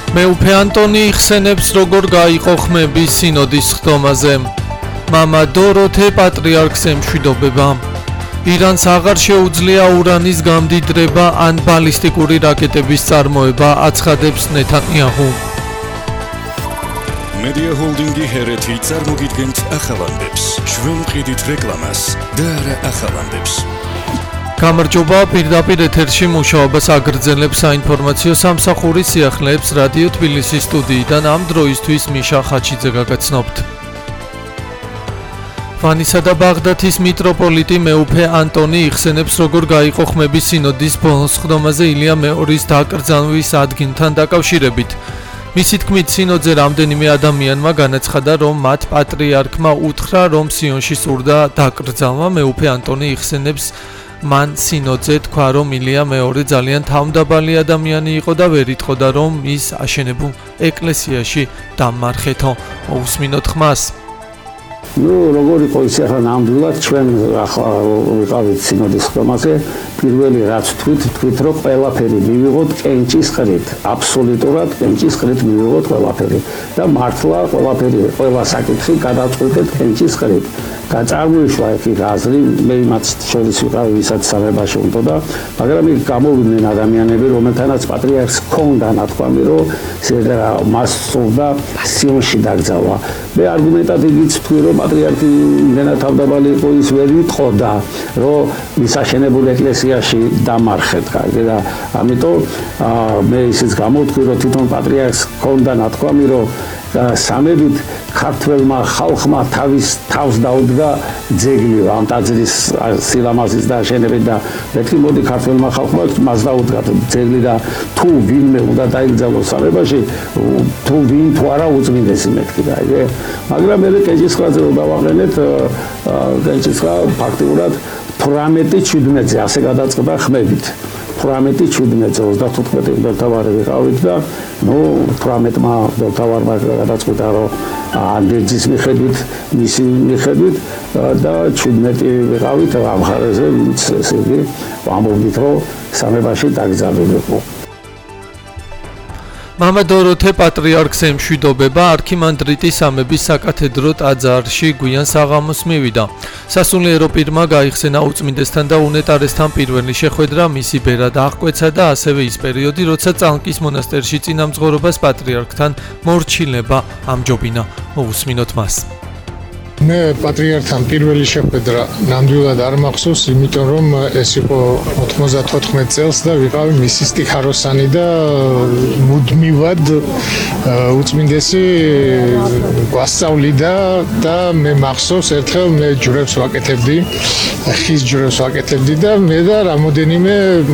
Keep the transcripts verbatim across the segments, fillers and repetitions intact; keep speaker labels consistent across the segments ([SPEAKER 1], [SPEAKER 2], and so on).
[SPEAKER 1] მეუფე ანტონი იხსენებს როგორ გაიყო ხმები სინოდის ხდომაზე. მამა დოროთე პატრიარქს ემშვიდობება. ირანს აღარ შეუძლია ურანის გამდიდრება ან ბალისტიკური რაკეტების წარმოება, აცხადებს ნეთანიაჰუ.
[SPEAKER 2] Media Holdingi ჰერეთი წარმოგიდგენთ ახალანდებს. ჩვენ მყიდით რეკლამას და არა ახალანდებს.
[SPEAKER 1] გამარჯობა, პირდაპირ ეთერში მუშაობას აგრძელებს საინფორმაციო სამსახურის სიახლეებს რადიო თბილისის სტუდიიდან ამ დროისთვის მიშა ხაჩიძე გაგაცნობთ. ვანისა და ბაღდათის მიტროპოლიტი მეუფე ანტონი იხსენებს როგორ გაიყო ხმების სინოდის ბოლოს ხდომაზე ილია მეორის დაკრძალვის ადგილთან დაკავშირებით. მისი თქმით, სინოდზე რამდენიმე ადამიანმა განაცხადა, რომ მათ პატრიარქმა უთხრა, რომ სიონში სურდა დაკრძალვა. მეუფე ანტონი იხსენებს, მან სინოდზე თქვა, რომ ილია მეორე ძალიან თავმდაბალი ადამიანი იყო და ვერ იტყოდა, რომ ის აშენებულ ეკლესიაში დამარხეთო. მოусმინოთ ხმას.
[SPEAKER 3] ნუ როგორ იყო ის ახლა ნამდვილად ჩვენ ახლა ვიყავით სინოდის ხდომაზე, პირველი რაც თქვით, თქვით რომ ყველაფერი მივიღოთ კენჭის ყრით, აბსოლუტურად კენჭის ყრით მივიღოთ ყველაფერი და მართლა ყველაფერი, ყველა საკითხი გადაწყვეტეთ კენჭის ყრით. და წარმოიშვა იქ აზრი, მე იმაც შორის ვიყავი, ვისაც სამებაში უნდა, მაგრამ იქ გამოვიდნენ ადამიანები, რომელთანაც პატრიარქს ჰქონდა ნათქვამი, რომ მას სურდა სიონში დაკრძალვა. მე არგუმენტად იგიც თქვი, რომ პატრიარქი იმდენად თავდაბალი იყო, ის ვერ იტყოდა, რომ ის აშენებულ ეკლესიაში დამარხეთ, კარგი და ამიტომ მე ისიც გამოვთქვი, რომ თვითონ პატრიარქს ჰქონდა ნათქვამი, რომ სამებით ქართველმა ხალხმა თავის თავს დაუდგა ძეგლი ამ ტაძრის სილამაზის და აშენებით და მეთქი მოდი ქართველმა ხალხმა მას დაუდგა ძეგლი და თუ ვინმე უნდა დაიგზავნოს სამებაში, თუ ვინ თუ არა უწმინდესი მეთქი და იგე, მაგრამ მე კენჭისყრაზე რომ დავაყენეთ, კენჭისყრა ფაქტიურად თვრამეტი შვიდმეტზე ასე გადაწყდა ხმებით. თვრამეტი შვიდმეტზე ოცდათოთხმეტი ბელთავარი ვიყავით და ნუ თვრამეტმა ბელთავარმა გადაწყვიტა, რომ ანდერძის მიხედვით, მისი მიხედვით და შვიდმეტი ვიყავით ამ მხარეზე, ვინც ესე იგი ამბობდით, რომ სამებაში დაკრძალულიყო.
[SPEAKER 1] მამა დოროთე პატრიარქს ემშვიდობება. არქიმანდრიტი სამების საკათედრო ტაძარში გვიან საღამოს მივიდა. სასულიერო პირმა გაიხსენა უწმინდესთან და უნეტარესთან პირველი შეხვედრა, მისი ბერად აღკვეცა და ასევე ის პერიოდი, როცა წალკის მონასტერში წინამძღვრობას პატრიარქთან მორჩილება ამჯობინა. მოусმინოთ მას.
[SPEAKER 4] მე პატრიარქთან პირველი შეხვედრა ნამდვილად არ მახსოვს, იმიტომ რომ ეს იყო ოთხმოცდათოთხმეტ წელს და ვიყავი მისი სტიქაროსანი და მუდმივად უწმინდესი გვასწავლიდა და მე მახსოვს ერთხელ მე ჯვრებს ვაკეთებდი, ხის ჯვრებს ვაკეთებდი და მე და რამოდენიმე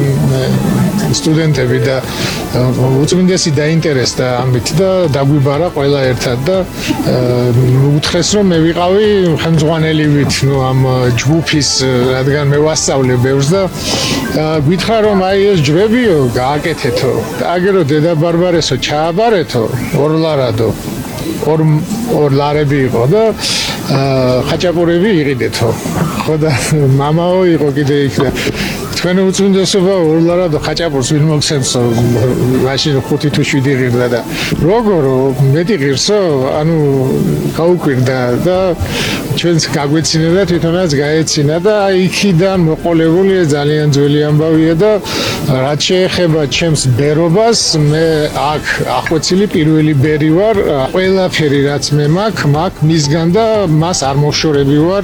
[SPEAKER 4] სტუდენტები და უწმინდესი დაინტერესდა ამით და დაგვიბარა ყველა ერთად და უთხრეს, რომ მე ვიყავი ხელმძღვანელივით ნუ ამ ჯგუფის, რადგან მე ვასწავლე ბევრს და გითხრა, რომ აი ეს ჯვრებიო გააკეთეთო და აგერო დედა ბარბარესო ჩააბარეთო ორლარადო ორ ორ ლარები იყო და ხაჭაპურები იყიდეთო. ხო და მამაო იყო კიდე იქ და თქვენ უწმინდესობა ორლარადო ხაჭაპურს ვინ მოგცემსო, მაშინ ხუთი თუ შვიდი ღირდა და როგორო მეტი ღირსო, ანუ გაუკვირდა და ჩვენს გაგვეცინა და თვითონაც გაეცინა და იქიდან მოყოლებულია ძალიან ძველი ამბავია და რაც შეეხება ჩემს ბერობას, მე აქ ახვეცილი პირველი ბერი ვარ, ყველაფერი რაც მე მაქვს, მაქვს მისგან და მას არ მოშორები ვარ.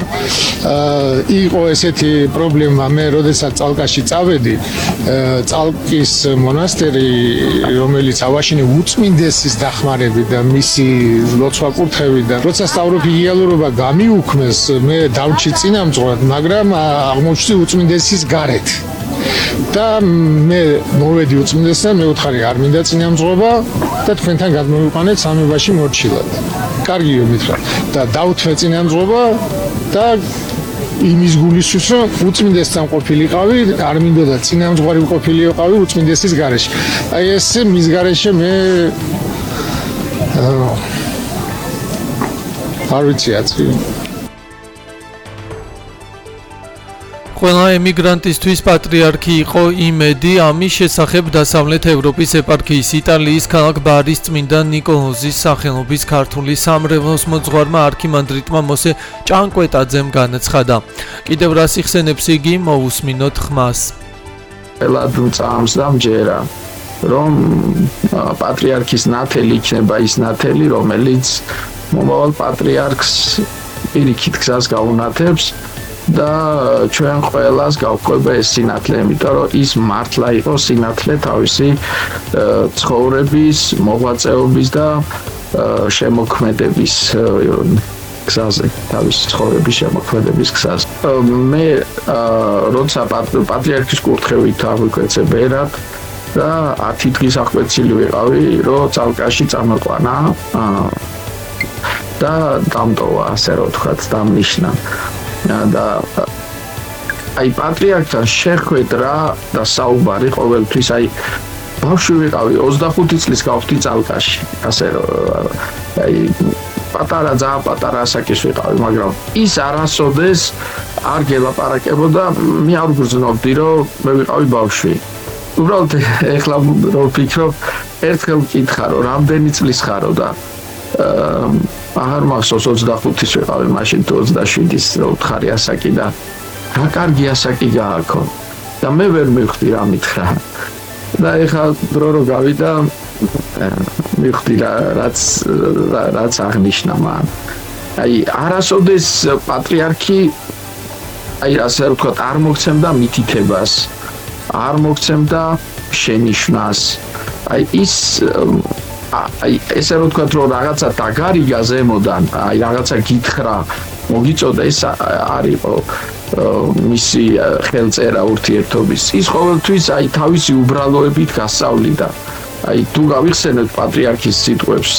[SPEAKER 4] იყო ესეთი პრობლემა, მე როდესაც წალკაში წავედი, წალკის მონასტერი, რომელიც ავაშინე უწმინდესის დახმარებით და მისი ლოცვა კურთხევით და როცა სტავროფიგიალურობა გამიუქმეს, მე დავრჩი წინამძღვრად, მაგრამ აღმოჩნდი უწმინდესის გარეთ. და მე მოვედი უწმინდესთან, მე ვუთხარი არ მინდა წინამძღვრობა და თქვენთან გადმოვიყვანეთ სამებაში მორჩილად. კარგიო მითხრა და დავთვე წინამძღვრობა და იმის გულისთვის, რომ უწმინდესთან ყოფილიყავი, არ მინდოდა წინამძღვარი ყოფილიყავი უწმინდესის გარეშე. აი ეს მის გარეშე მე არ ვიცი აწი.
[SPEAKER 1] ყველა ემიგრანტისთვის პატრიარქი იყო იმედი, ამის შესახებ დასავლეთ ევროპის ეპარქიის იტალიის ქალაქ ბარის წმინდა ნიკოლოზის სახელობის ქართული სამრევლოს მოძღვარმა არქიმანდრიტმა მოსე ჭანკვეტაძემ განაცხადა. კიდევ რას იხსენებს იგი, მოусმინოთ ხმას.
[SPEAKER 5] Elad წამს და მჯერა რომ პატრიარქის ნათელი იქნება ის ნათელი, რომელიც მომავალ პატრიარქს პირიქით გზას გაუნათებს და ჩვენ ყველას გავყვება ეს სინათლე, იმიტომ რომ ის მართლა იყო სინათლე თავისი ცხოვრების, მოღვაწეობის და შემოქმედების გზაზე, თავისი ცხოვრების შემოქმედების გზაზე. მე როცა პატრიარქის კურთხევით აღვიქვეცე ბერად და ათი დღის აღკვეცილი ვიყავი, რომ წალკაში წამოყვანა და დამტოვა, ასე რომ ვთქვათ, დამნიშნა. და აი პატრიარქთან შეხვედ რა და საუბარი ყოველთვის აი ბავშვი ვიყავი ოცდახუთი წლის გავხდი წალკაში, ასე რომ აი პატარა ძალიან პატარა ასაკის ვიყავი, მაგრამ ის არასოდეს არ გელაპარაკებოდა, მე არ ვგრძნობდი რომ მე ვიყავი ბავშვი. უბრალოდ ეხლა რომ ვფიქრობ, ერთხელ ვკითხა რომ რამდენი წლის ხარო და აღარ მახსოვს ოცდახუთის ვიყავი, მაშინ თუ ოცდაშვიდის რო ვთხარი ასაკი და რა კარგი ასაკი გააქო და მე ვერ მივხვდი რა მითხრა და ეხლა დრო რო გავიდა მივხვდი რაც რაც აღნიშნა მან. აი არასოდეს პატრიარქი აი ასე ვთქვათ არ მოგცემდა მითითებას, არ მოგცემდა შენიშვნას. აი ის აი ესე რომ ვთქვათ რომ რაღაცა დაგარიგა ზემოდან, აი რაღაცა გითხრა, მოგიწოდა, ეს არ იყო მისი ხელწერა ურთიერთობის. ის ყოველთვის აი თავისი უბრალოებით გასწავლიდა. აი თუ გავიხსენებთ პატრიარქის სიტყვებს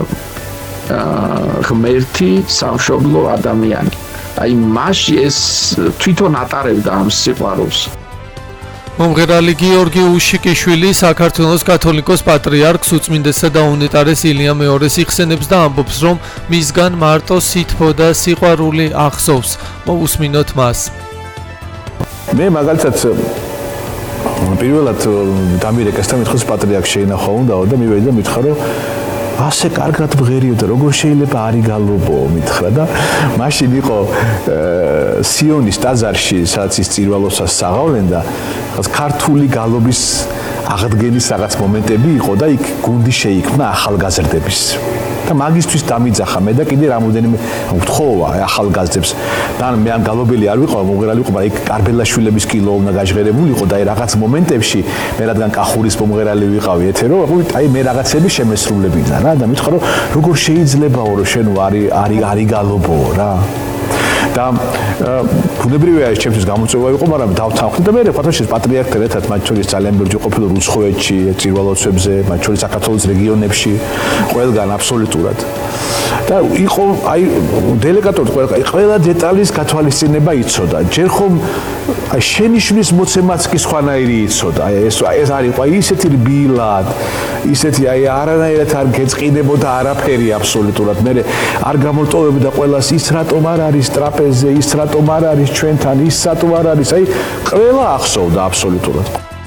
[SPEAKER 5] ღმერთი, სამშობლო, ადამიანი. აი მასში ეს თვითონ ატარებდა ამ სიყვარულს.
[SPEAKER 1] მომღერალი გიორგი უშიკიშვილი საქართველოს კათოლიკოს პატრიარქს უწმინდესსა და უნეტარეს ილია მეორეს იხსენებს და ამბობს, რომ მისგან მარტო სითბო და სიყვარული ახსოვს. მოусმინოთ მას.
[SPEAKER 6] მე მაგალითად პირველად დამირეკეს და მითხოს პატრიარქს შეინახვა უნდაო და მივედი და მითხრა რომ ასე კარგად მღერიო და როგორ შეიძლება არი გალობო მითხრა და მაშინ იყო სიონის ტაძარში, სადაც ის წირვალოსას საღავლენ და ქართული გალობის აღდგენის რაღაც მომენტები იყო და იქ გუნდი შეიქმნა ახალგაზრდების და მაგისტვის დამიძახა მე და კიდე რამოდენიმე ვთხოვა ახალგაზრდებს და მე ან გალობელი არ ვიყავ, მომღერალი ვიყავ, მაგრამ იქ კარბელაშვილების კილო უნდა გაჟღერებულიყო და აი რაღაც მომენტებში მე რადგან კახურის მომღერალი ვიყავი ეთერო, აი მე რაღაცები შემესრულებინა რა და მითხრა რომ როგორ შეიძლებაო რომ შენ არი არი არი გალობო რა და ბუნებრივია ეს ჩემთვის გამოწვევა იყო, მაგრამ დავთანხმდი და მე ფაქტობრივად პატრიარქთან ერთად მათ შორის ძალიან ბევრი ყოფილა რუცხოეთში, წირვალოცებზე, მათ შორის საქართველოს რეგიონებში, ყველგან აბსოლუტურად. და იყო აი დელეგატორი ყველა დეტალის გათვალისწინება იცოდა. ჯერ ხომ აი შენიშვნის მოცემაც კი სხვანაირი იცოდა. აი ეს ეს არ იყო აი ისეთი რბილად, ისეთი აი არანაირად არ გეწყინებოდა არაფერი აბსოლუტურად. მე არ გამოტოვებდა ყველას ის რატომ არ არის ტრაპეზე, ის რატომ არ არის ჩვენთან, ის რატომ არ არის, აი ყველა ახსოვდა აბსოლუტურად.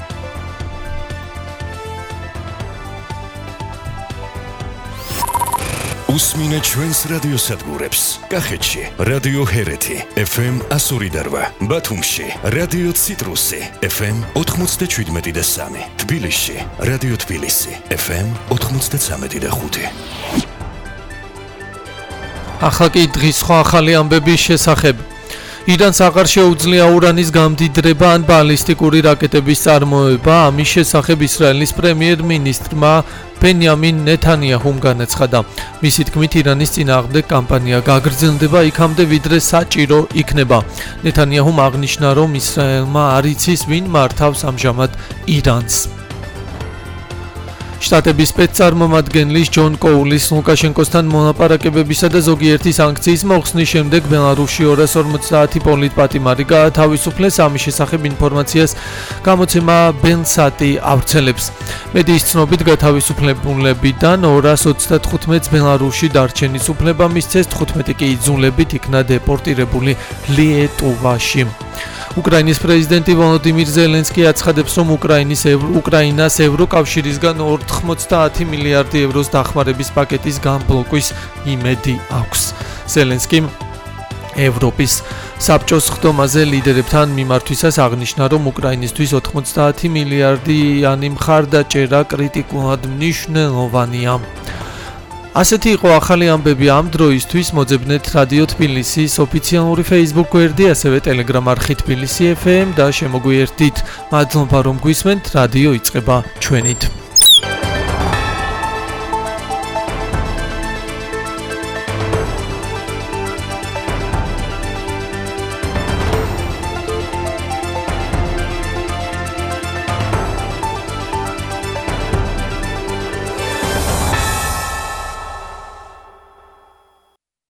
[SPEAKER 2] უსმინე ჩვენს რადიოსადგურებს. კახეთში რადიო ჰერეთი ეფ ემ εκατო ორი და რვა, ბათუმში რადიო ციტრუსი ეფ ემ ოთხმოცდაშვიდმეტი და სამი, თბილისში რადიო თბილისი ეფ ემ ოთხმოცდაცამეტი და ხუთი.
[SPEAKER 1] ახლა კი დღის სხვა ახალი ამბების შესახებ. ირანს აღარ შეუძლია ურანის გამდიდრება ან ბალისტიკური რაკეტების წარმოება, ამის შესახებ ისრაელის პრემიერ-მინისტრმა ბენიამინ ნეთანიაჰუმ განაცხადა. მისი თქმით, ირანის წინააღმდეგ კამპანია გაგრძელდება იქამდე, ვიდრე საჭირო იქნება. ნეთანიაჰუმ აღნიშნა, რომ ისრაელმა არ იცის, ვინ მართავს ამჟამად ირანს. შტატების სპეცწარმომადგენლის ჯონ კოულის ლუკაშენკოსთან მონაპარაკებებისა და ზოგიერთი სანქციის მოხსნის შემდეგ ბელარუსში ორას ორმოცდაათი პოლიტპატიმარი გაათავისუფლეს. ამის შესახებ ინფორმაციას გამოცემა ბელსატი ავრცელებს. მედიის ცნობით გათავისუფლებულებიდან ორას ოცდათხუთმეტს ბელარუსში დარჩენის უფლება მისცეს, თხუთმეტი კი იძულებით იქნა დეპორტირებული ლიეტუვაში. უკრაინის პრეზიდენტი ვოლოდიმირ ზელენსკი აცხადებს, რომ უკრაინის უკრაინას ევროკავშირისგან ოთხმოცდაათი მილიარდი ევროს დახმარების პაკეტის გამბლოკვის იმედი აქვს. ზელენსკიმ ევროპის საბჭოს ხდომაზე ლიდერებთან მიმართვისას აღნიშნა, რომ უკრაინისთვის ოთხმოცდაათი მილიარდიანი მხარდაჭერა კრიტიკულად მნიშვნელოვანია. ასეთი იყო ახალი ამბები ამ დროისთვის. მოძებნეთ რადიო თბილისის ოფიციალური Facebook გვერდი, ასევე Telegram არხი თბილისი ეფ ემ და შემოგვიერთდით. მადლობა რომ გვისმენთ, რადიო იწყება ჩვენით.